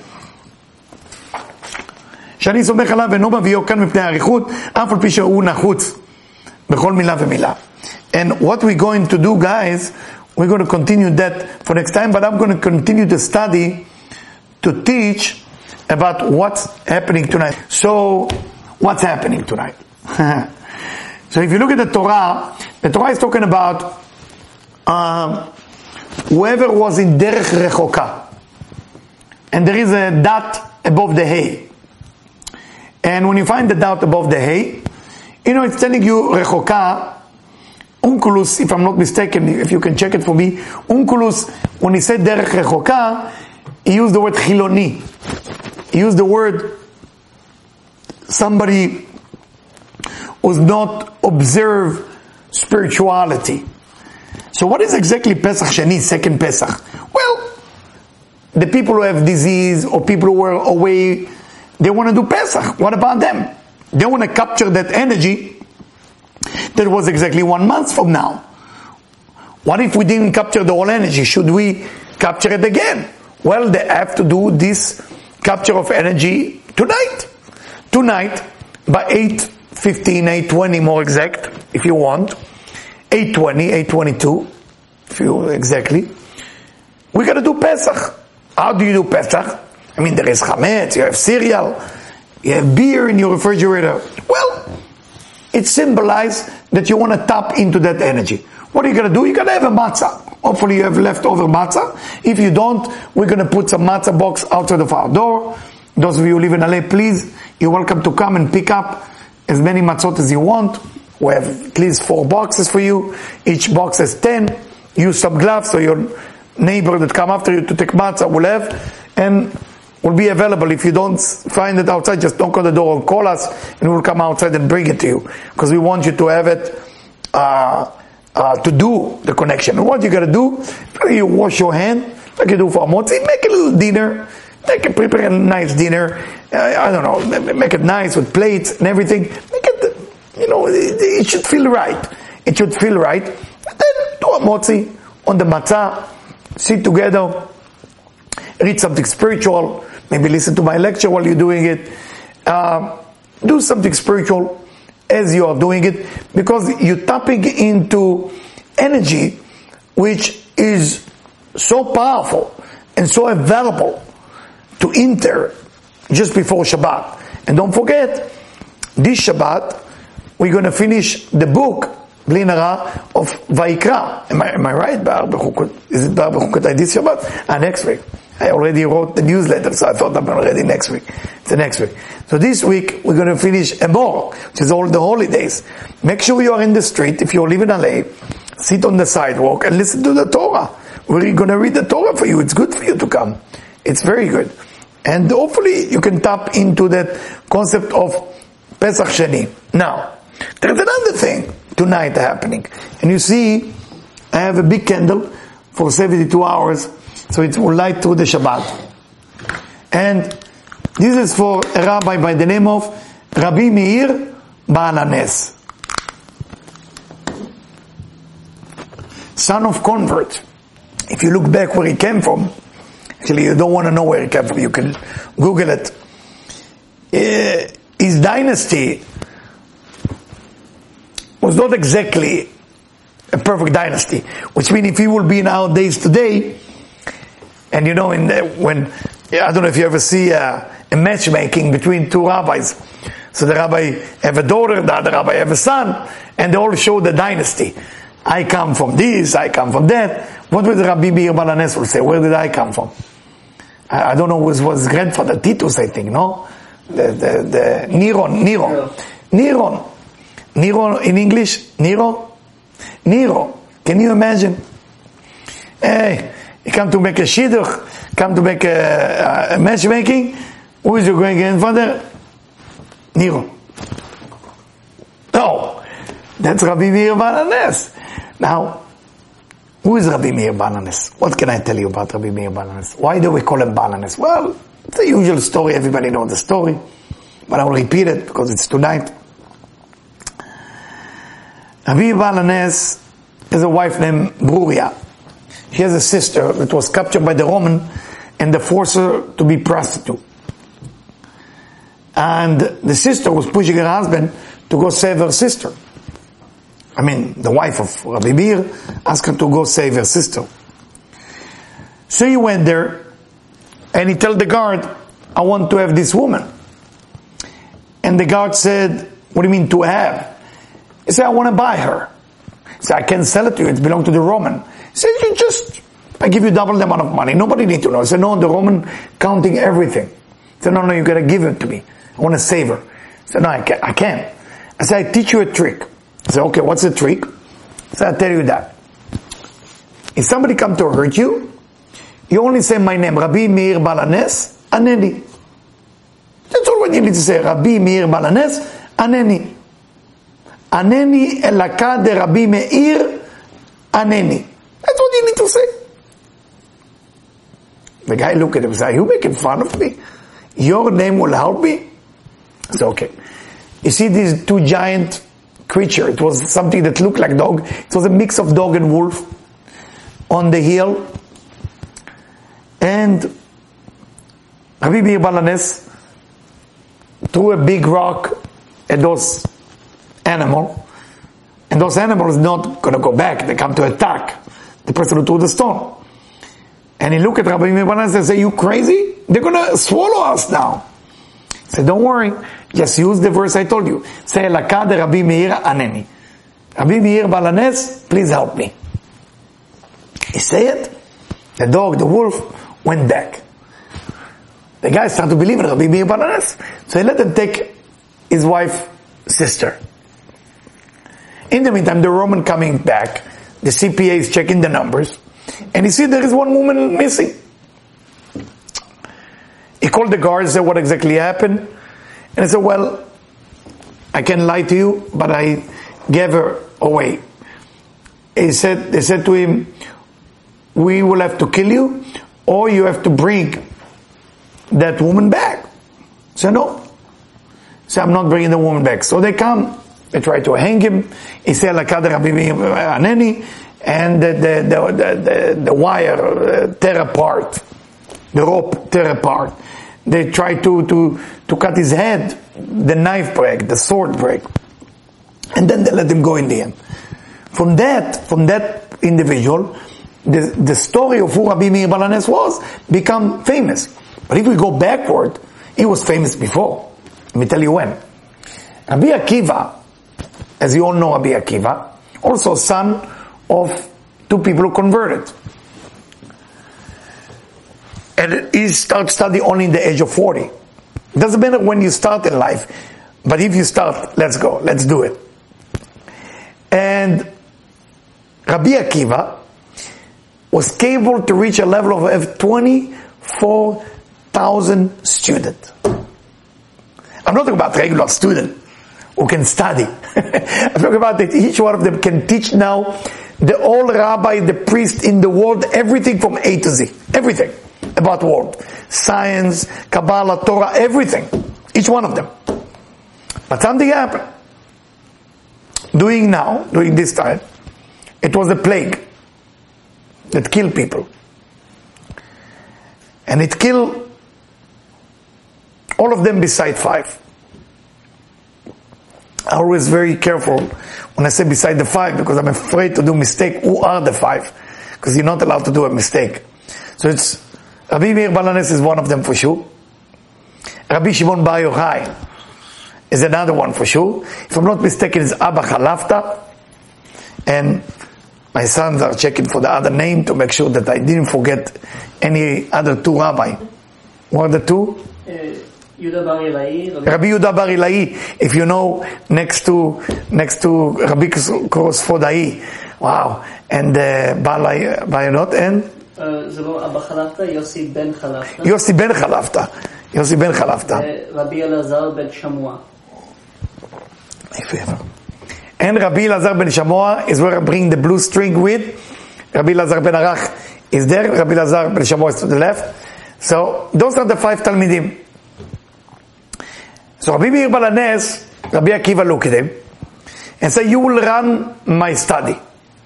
שאני סומך עליו ואינו מביאו כאן מפני העריכות, אף על פי שהוא נחוץ בכל מילה ומילה. And what we're going to do, guys, we're going to continue that for next time, but I'm going to continue to study, to teach about what's happening tonight. So, what's happening tonight? So if you look at the Torah, the Torah is talking about uh, whoever was in Derech Rechoka. And there is a dot above the hay. And when you find the dot above the hay, you know, it's telling you Rechoka, Onkelos, if I'm not mistaken, if you can check it for me, Onkelos, when he said Derech Rechoka, he used the word Chiloni. He used the word somebody who's not observe spirituality. So what is exactly Pesach Sheni, second Pesach? Well, the people who have disease or people who are away, they want to do Pesach. What about them? They want to capture that energy that was exactly one month from now. What if we didn't capture the whole energy? Should we capture it again? Well, they have to do this capture of energy tonight. Tonight, by eight fifteen, eight twenty more exact, if you want. eight twenty, eight twenty-two, if you exactly. We gotta do Pesach. How do you do Pesach? I mean, there is chametz, you have cereal, you have beer in your refrigerator. Well, it symbolizes that you want to tap into that energy. What are you going to do? You're going to have a matzah. Hopefully you have leftover matzah. If you don't, we're going to put some matzah box outside of our door. Those of you who live in L A, please, you're welcome to come and pick up as many matzot as you want. We have at least four boxes for you. Each box has ten. Use some gloves so your neighbor that come after you to take matzah will have. And will be available. If you don't find it outside, just knock on the door and call us, and we'll come outside and bring it to you. Because we want you to have it, uh, uh, to do the connection. And what you gotta do, you wash your hand, like you do for a motzi, make a little dinner, make it, prepare a nice dinner, uh, I don't know, make it nice with plates and everything, make it, you know, it, it should feel right. It should feel right. And then do a motzi on the matzah, sit together, read something spiritual, maybe listen to my lecture while you're doing it. Uh, do something spiritual as you are doing it, because you're tapping into energy which is so powerful and so available to enter just before Shabbat. And don't forget, this Shabbat, we're going to finish the book, Bli Nara, of Vayikra. Am I, am I right? Is it Bar B'chukotai this Shabbat? Ah, next week. I already wrote the newsletter, so I thought I'm already next week. It's the next week. So this week, we're going to finish Emor, which is all the holidays. Make sure you are in the street. If you live in L A, sit on the sidewalk and listen to the Torah. We're going to read the Torah for you. It's good for you to come. It's very good. And hopefully you can tap into that concept of Pesach Sheni. Now, there's another thing tonight happening. And you see, I have a big candle for seventy-two hours. So it will light through the Shabbat. And this is for a rabbi by the name of Rabbi Meir Baal HaNes, son of convert. If you look back where he came from, actually you don't want to know where he came from, you can Google it. Uh, his dynasty was not exactly a perfect dynasty, which means if he will be nowadays today, and you know, in the, when, I don't know if you ever see a, a matchmaking between two rabbis. So the rabbi have a daughter, the other rabbi have a son, and they all show the dynasty. I come from this, I come from that. What would Rabbi Meir Baal HaNes will say? Where did I come from? I, I don't know, who was, was his grandfather, Titus, I think, no? The, the, the, Neron, Nero. Neron. Nero in English? Nero? Nero. Can you imagine? Hey, you come to make a shidduch, come to make a, a matchmaking. Who is your great grandfather? Nero. No, that's Rabbi Meir Baal HaNes. Now, who is Rabbi Meir Baal HaNes? What can I tell you about Rabbi Meir Baal HaNes? Why do we call him Baal HaNes? Well, it's the usual story. Everybody knows the story, but I will repeat it because it's tonight. Rabbi Baal HaNes has a wife named Bruria. She has a sister that was captured by the Roman and they forced her to be prostitute. And the sister was pushing her husband to go save her sister. I mean, the wife of Rabbi Meir asked her to go save her sister. So he went there and he told the guard, I want to have this woman. And the guard said, what do you mean to have? He said, I want to buy her. He said, I can't sell it to you, it belongs to the Roman. He said, you just, I give you double the amount of money. Nobody need to know. He said, no, the Roman counting everything. He said, no, no, you gotta give it to me. I want to save her. He said, no, I can't. I can't. I said, I teach you a trick. I said, okay, what's the trick? I said, I'll tell you that. If somebody come to hurt you, you only say my name, Rabbi Meir Baal HaNes, Aneni. That's all what you need to say, Rabbi Meir Baal HaNes, Aneni. Aneni elaka de Rabbi Meir, Aneni. That's what you need to say. The guy looked at him and said, are you making fun of me? Your name will help me? I said, okay. You see these two giant creatures. It was something that looked like dog. It was a mix of dog and wolf on the hill. And Rabbi Meir Baal HaNes threw a big rock at those animals. And those animals not going to go back. They come to attack the person who threw the stone. And he looked at Rabbi Meir Baal HaNes and said, you crazy? They're going to swallow us now. He said, don't worry. Just use the verse I told you. Say, Elaka de Rabbi Meir Aneni. Rabbi Meir Baal HaNes, please help me. He said it. The dog, the wolf, went back. The guy started to believe in Rabbi Meir Baal HaNes. So he let him take his wife's sister. In the meantime, the Roman coming back. The C P A is checking the numbers. And he see there is one woman missing. He called the guards, said what exactly happened. And I said, well, I can lie to you, but I gave her away. He said, they said to him, we will have to kill you, or you have to bring that woman back. I said, no. I said, I'm not bringing the woman back. So they come, they try to hang him. He said, Elaka de Rabbi Meir Aneni, and the, the, the, the, the wire uh, tear apart. The rope tear apart. They try to, to, to cut his head. The knife break, the sword break. And then they let him go in the end. From that, from that individual, the, the story of who Rabbi Meir Baal HaNes was, become famous. But if we go backward, he was famous before. Let me tell you when. Rabbi Akiva, as you all know Rabbi Akiva, also son of two people who converted. And he started studying only in the age of forty. It doesn't matter when you start in life, but if you start, let's go, let's do it. And Rabbi Akiva was able to reach a level of twenty-four thousand students. I'm not talking about regular student who can study. I'm talking about that each one of them can teach now the old rabbi, the priest in the world, everything from A to Z. Everything about world. Science, Kabbalah, Torah, everything. Each one of them. But something happened. Doing now, during this time, it was a plague that killed people. And it killed all of them beside five. I'm always very careful when I say beside the five, because I'm afraid to do mistake. Who are the five? Because you're not allowed to do a mistake. So it's, Rabbi Meir Baal HaNes is one of them for sure. Rabbi Shimon Bar Yochai is another one for sure. If I'm not mistaken, it's Abba Chalafta. And my sons are checking for the other name to make sure that I didn't forget any other two rabbi. What are the two? Uh, Yehuda Bar Ilai, Rabbi Yehuda Bar Ilai, if you know, next to next to Rabbi Kosfodai. Wow. And uh, Balai, Bayonot, and? זה לא אבא חלפתא, יוסי בן חלפתא. יוסי בן חלפתא. יוסי בן חלפתא. רבי אלעזר בן שמוע. And Rabbi Elazar ben Shamoa is where I bring the blue string with. Rabbi Elazar ben Arach is there. Rabbi Elazar ben Shamoa is to the left. So those are the five Talmidim. So Rabbi Meir Baal HaNes, Rabbi Akiva looked at him and said, you will run my study.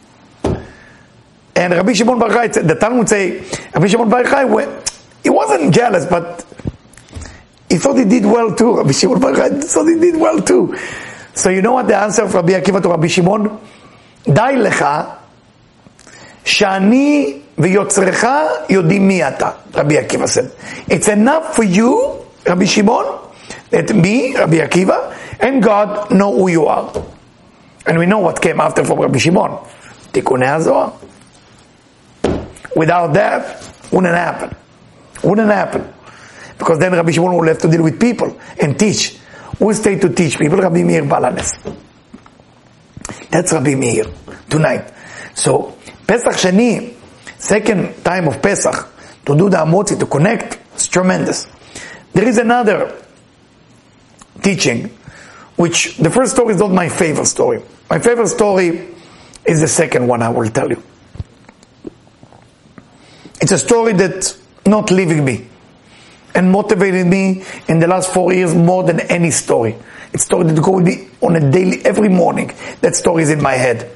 And Rabbi Shimon Bar Yochai, the Talmud say, Rabbi Shimon Bar Yochai, he wasn't jealous, but he thought he did well too. Rabbi Shimon Bar Yochai thought he did well too. So you know what the answer of Rabbi Akiva to Rabbi Shimon? Dai lecha, shani v'yotzrecha yodim mi ata, Rabbi Akiva said. It's enough for you, Rabbi Shimon, that me, Rabbi Akiva, and God know who you are. And we know what came after from Rabbi Shimon. Tikkunei HaZohar. Without that, wouldn't happen. Wouldn't happen. Because then Rabbi Shimon will have to deal with people and teach. Who stayed to teach people? Rabbi Meir Baal HaNes. That's Rabbi Meir tonight. So, Pesach Sheni, second time of Pesach, to do the Hamotzi, to connect, it's tremendous. There is another teaching, which the first story is not my favorite story. My favorite story is the second one I will tell you. It's a story that not leaving me and motivated me in the last four years more than any story. It's a story that goes with me on a daily, every morning. That story is in my head.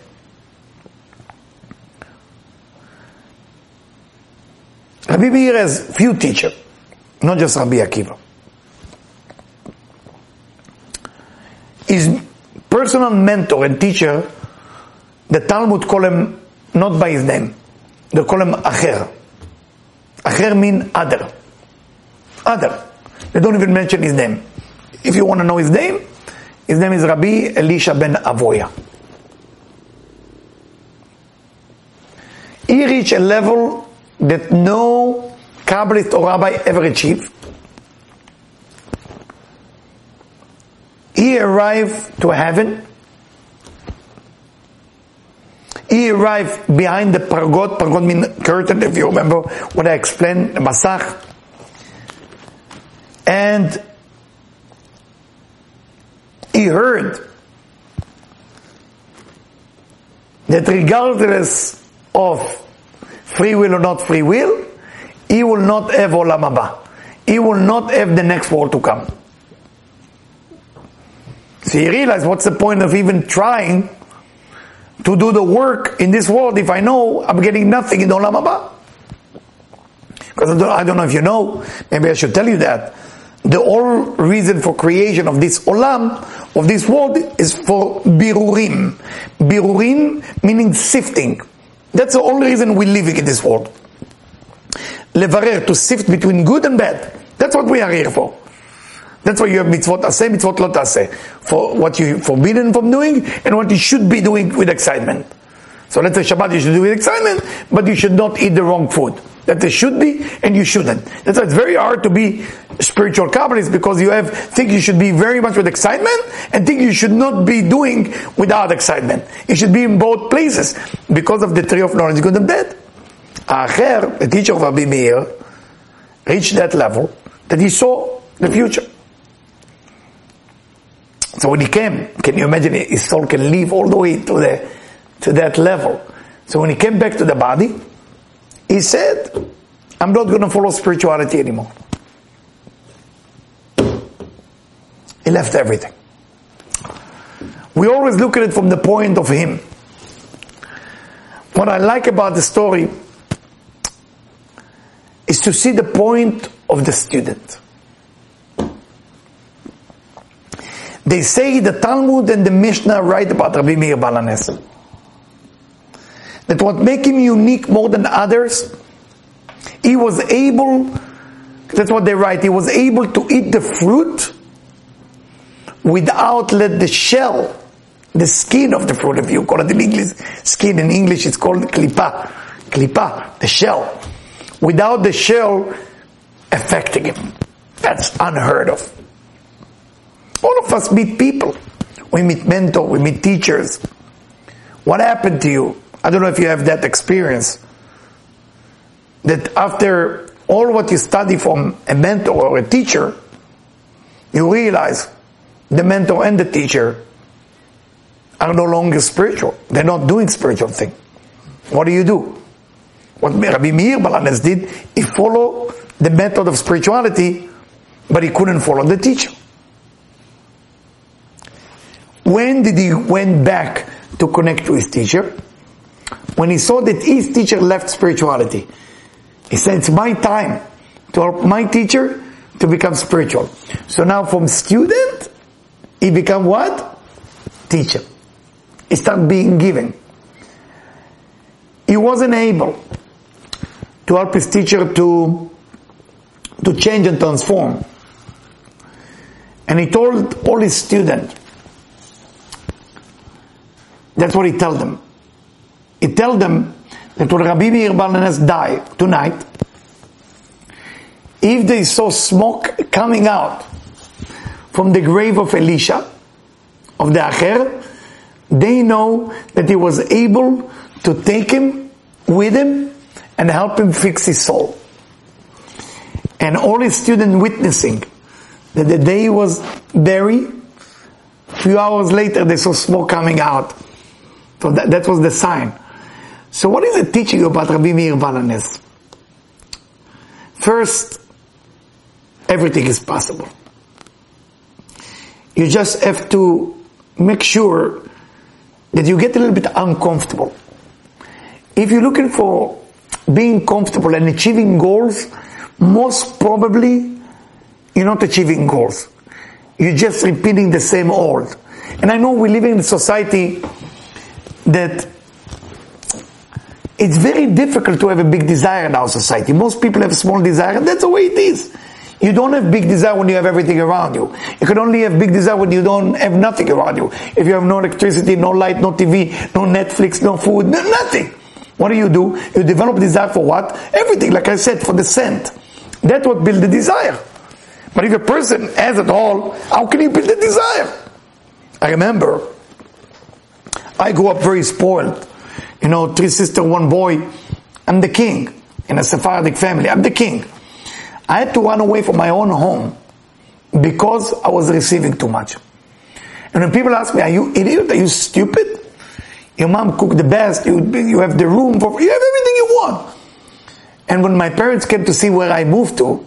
Rabbi Meir has few teachers, not just Rabbi Akiva. His personal mentor and teacher, the Talmud call him not by his name. They call him Acher. Acher means other. Other. They don't even mention his name. If you want to know his name, his name is Rabbi Elisha ben Avoya. He reached a level that no Kabbalist or Rabbi ever achieved. He arrived to heaven. He arrived behind the pargot. Pargot means curtain, if you remember what I explained, the Masach. And he heard that regardless of free will or not free will, he will not have Olam Haba. He will not have the next world to come. So he realized, what's the point of even trying to do the work in this world if I know I'm getting nothing in Olam Haba? Because I don't, I don't know if you know, maybe I should tell you that. The whole reason for creation of this Olam, of this world, is for birurim. Birurim meaning sifting. That's the only reason we're living in this world. Levarer, to sift between good and bad. That's what we are here for. That's why you have mitzvot aseh, mitzvot lo taseh. For what you forbidden from doing, and what you should be doing with excitement. So let's say Shabbat you should do with excitement, but you should not eat the wrong food. That there should be, and you shouldn't. That's why it's very hard to be spiritual Kabbalist, because you have think you should be very much with excitement, and think you should not be doing without excitement. You should be in both places, because of the tree of knowledge, good and bad. Acher, the teacher of Rabbi Meir, reached that level, that he saw the future. So when he came, can you imagine his soul can leave all the way to the to that level? So when he came back to the body, he said, I'm not going to follow spirituality anymore. He left everything. We always look at it from the point of him. What I like about the story is to see the point of the student. They say the Talmud and the Mishnah write about Rabbi Meir Baal HaNes, that what made him unique more than others, he was able, that's what they write, he was able to eat the fruit without let the shell, the skin of the fruit, if you call it in English, skin in English it's called klipa, klipa, the shell, without the shell affecting him. That's unheard of. All of us meet people. We meet mentors, we meet teachers. What happened to you? I don't know if you have that experience. That after all what you study from a mentor or a teacher, you realize the mentor and the teacher are no longer spiritual. They're not doing spiritual thing. What do you do? What Rabbi Meir Baal HaNes did, he followed the method of spirituality, but he couldn't follow the teacher. When did he went back to connect to his teacher? When he saw that his teacher left spirituality. He said, it's my time to help my teacher to become spiritual. So now from student, he become what? Teacher. He started being given. He wasn't able to help his teacher to, to change and transform. And he told all his students, that's what he told them. He told them that when Rabbi Meir Baal HaNes died tonight, if they saw smoke coming out from the grave of Elisha, of the Acher, they know that he was able to take him with him and help him fix his soul. And all his students witnessing that the day he was buried, a few hours later they saw smoke coming out. So that, that was the sign. So what is it teaching you about Rabbi Meir Baal HaNes? First, everything is possible. You just have to make sure that you get a little bit uncomfortable. If you're looking for being comfortable and achieving goals, most probably you're not achieving goals. You're just repeating the same old. And I know we live in a society that it's very difficult to have a big desire in our society. Most people have a small desire, and that's the way it is. You don't have big desire when you have everything around you. You can only have big desire when you don't have nothing around you. If you have no electricity, no light, no T V, no Netflix, no food, no, nothing. What do you do? You develop desire for what? Everything, like I said, for the scent. That's what builds the desire. But if a person has it all, how can you build the desire? I remember, I grew up very spoiled. You know, three sisters, one boy. I'm the king in a Sephardic family. I'm the king. I had to run away from my own home because I was receiving too much. And when people ask me, are you idiot? Are you stupid? Your mom cooked the best. You, you have the room for, you have everything you want. And when my parents came to see where I moved to,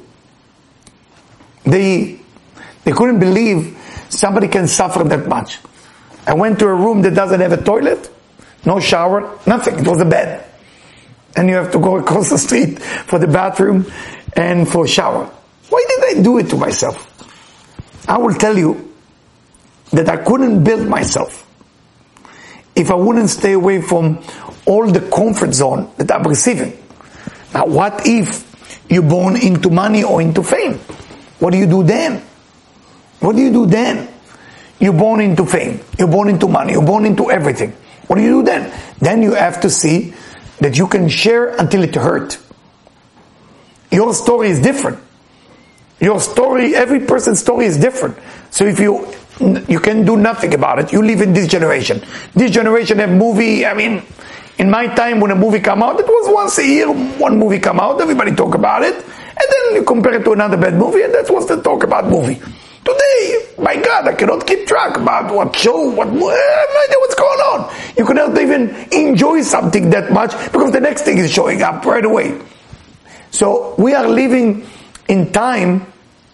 they, they couldn't believe somebody can suffer that much. I went to a room that doesn't have a toilet, no shower, nothing. It was a bed. And you have to go across the street for the bathroom and for a shower. Why did I do it to myself? I will tell you that I couldn't build myself if I wouldn't stay away from all the comfort zone that I'm receiving. Now, what if you're born into money or into fame? What do you do then? What do you do then? You're born into fame. You're born into money. You're born into everything. What do you do then? Then you have to see that you can share until it hurts. Your story is different. Your story, every person's story is different. So if you you can do nothing about it, you live in this generation. This generation have movie, I mean, in my time when a movie come out, it was once a year, one movie come out, everybody talk about it, and then you compare it to another bad movie, and that's what's the talk about movie. Today, my God, I cannot keep track about what show, what, I have no idea what's going on. You cannot even enjoy something that much because the next thing is showing up right away. So we are living in time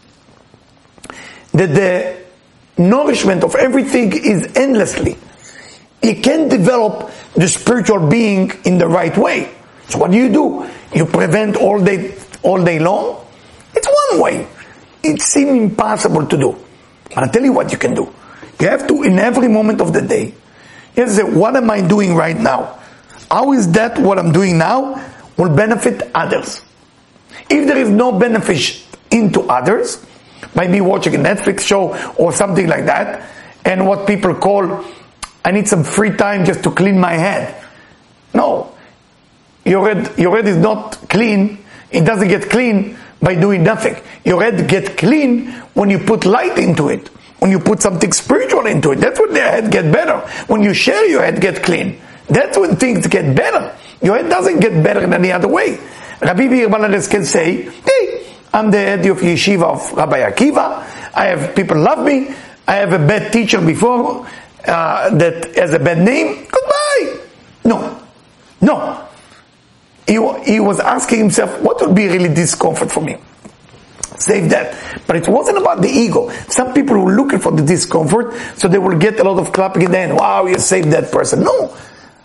that the nourishment of everything is endlessly. You can't develop the spiritual being in the right way. So what do you do? You prevent all day, all day long? It's one way. It seems impossible to do. But I'll tell you what you can do. You have to, in every moment of the day, you have to say, what am I doing right now? How is that what I'm doing now will benefit others? If there is no benefit into others, by me watching a Netflix show or something like that, and what people call, I need some free time just to clean my head. No. Your head, your head is not clean. It doesn't get clean by doing nothing. Your head gets clean when you put light into it. When you put something spiritual into it. That's when your head gets better. When you share, your head gets clean. That's when things get better. Your head doesn't get better in any other way. Rabbi Meir Balanes can say, hey, I'm the head of yeshiva of Rabbi Akiva. I have people love me. I have a bad teacher before uh, that has a bad name. Goodbye. No. No. He, he was asking himself, what would be really discomfort for me? Save that. But it wasn't about the ego. Some people were looking for the discomfort, so they will get a lot of clapping in the end. Wow, you saved that person. No.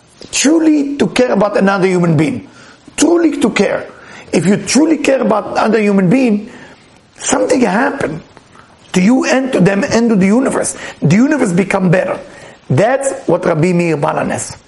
Truly to care about another human being. Truly to care. If you truly care about another human being, something happened to you and to them and to the universe. The universe become better. That's what Rabbi Meir Balanes.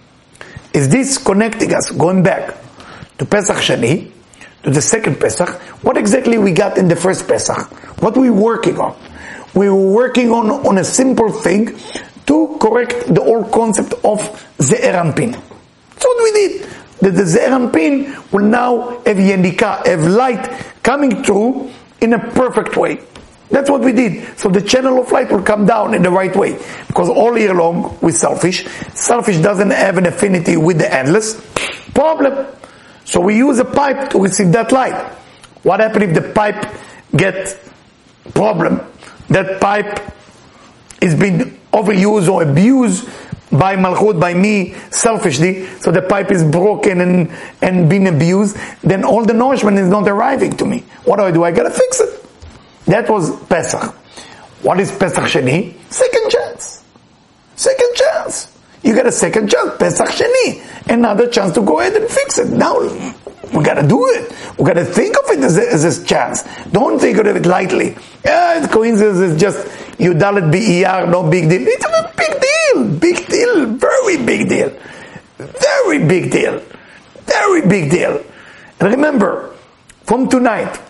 Is this connecting us, going back to Pesach Sheni, to the second Pesach, what exactly we got in the first Pesach? What we were working on? We were working on, on a simple thing to correct the whole concept of Ze'er Anpin. That's what we did. That the Ze'er Anpin will now have Yenika, have light coming through in a perfect way. That's what we did. So the channel of light will come down in the right way. Because all year long, we're selfish. Selfish doesn't have an affinity with the endless. Problem. So we use a pipe to receive that light. What happens if the pipe gets problem? That pipe is being overused or abused by Malchut, by me, selfishly, so the pipe is broken and, and being abused, then all the nourishment is not arriving to me. What do I do? I gotta fix it. That was Pesach. What is Pesach Sheni? Second chance. Second chance. You get a second chance, Pesach Sheni. Another chance to go ahead and fix it. Now, we gotta do it. We gotta think of it as a, as a chance. Don't think of it lightly. Yeah, it's coincidence, it's just Yudalet B E R, no big deal. It's a big deal. Big deal. Very big deal. Very big deal. Very big deal. And remember, from tonight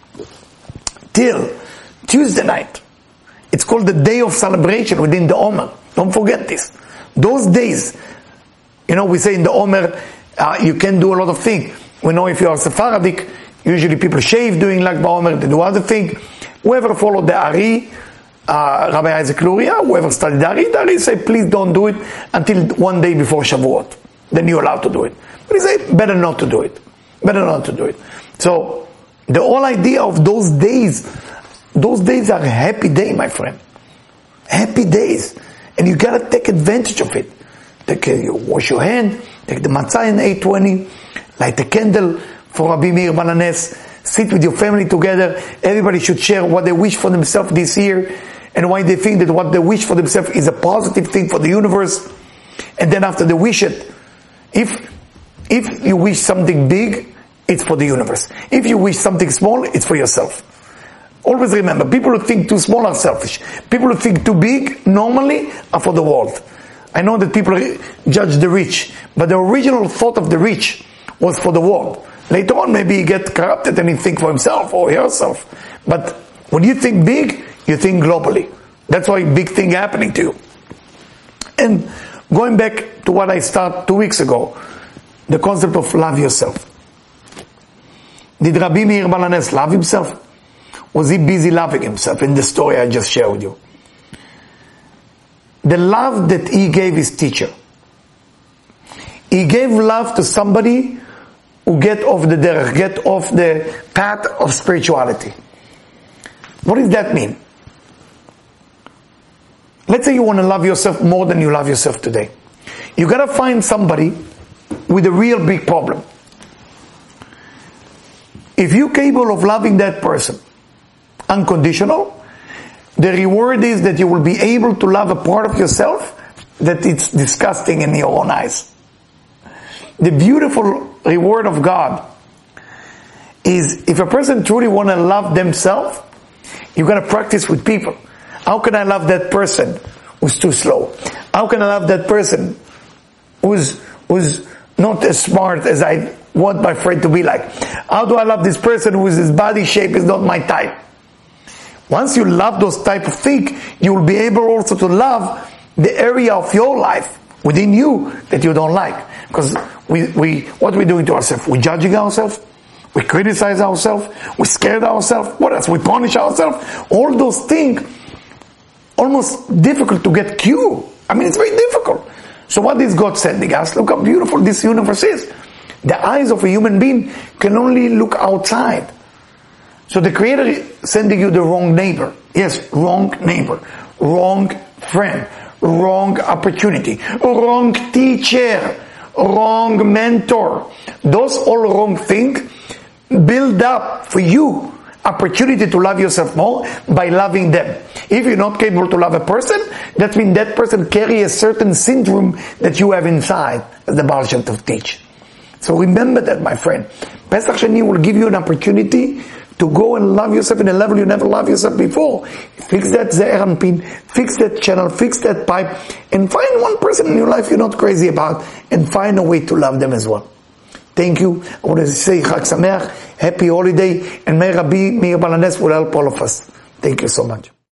till Tuesday night, it's called the day of celebration within the Omer. Don't forget this. Those days, you know, we say in the Omer, uh, you can do a lot of things. We know if you are Sephardic, usually people shave during Lag BaOmer, they do other things. Whoever followed the Ari, uh, Rabbi Isaac Luria, whoever studied the Ari, the Ari say, please don't do it until one day before Shavuot. Then you're allowed to do it. But he say, better not to do it. Better not to do it. So, the whole idea of those days, those days are a happy day, my friend. Happy days. And you gotta take advantage of it. Take, uh, you wash your hand, take the matzah in eight twenty, light a candle for Rabbi Meir Baal HaNes, sit with your family together. Everybody should share what they wish for themselves this year, and why they think that what they wish for themselves is a positive thing for the universe. And then after they wish it, if, if you wish something big, it's for the universe. If you wish something small, it's for yourself. Always remember, people who think too small are selfish. People who think too big, normally, are for the world. I know that people judge the rich, but the original thought of the rich was for the world. Later on, maybe he get corrupted and he think for himself or herself. But when you think big, you think globally. That's why big thing happening to you. And going back to what I started two weeks ago, the concept of love yourself. Did Rabbi Meir Baal HaNes love himself? Was he busy loving himself in the story I just shared with you? The love that he gave his teacher. He gave love to somebody who get off the derech, get off the path of spirituality. What does that mean? Let's say you want to love yourself more than you love yourself today. You gotta find somebody with a real big problem. If you're capable of loving that person unconditional, the reward is that you will be able to love a part of yourself that it's disgusting in your own eyes. The beautiful reward of God is if a person truly want to love themselves, you got to practice with people. How can I love that person who's too slow? How can I love that person who's who's not as smart as I want my friend to be like? How do I love this person whose his body shape is not my type? Once you love those type of things, you will be able also to love the area of your life within you that you don't like. Because we, we, what are we doing to ourselves? We're judging ourselves. We criticize ourselves. We scared ourselves. What else? We punish ourselves. All those things, almost difficult to get cured. I mean, it's very difficult. So what is God sending us? Look how beautiful this universe is. The eyes of a human being can only look outside. So the Creator is sending you the wrong neighbor. Yes, wrong neighbor. Wrong friend. Wrong opportunity. Wrong teacher. Wrong mentor. Those all wrong things build up for you opportunity to love yourself more by loving them. If you're not capable to love a person, that means that person carries a certain syndrome that you have inside, as the Baal Shem Tov teach. So remember that, my friend. Pesach Sheni will give you an opportunity to go and love yourself in a level you never loved yourself before. Fix that Ze'er Anpin, fix that channel, fix that pipe, and find one person in your life you're not crazy about, and find a way to love them as well. Thank you. I want to say Chag Sameach, happy holiday, and may Rabbi Meir Baal HaNes will help all of us. Thank you so much.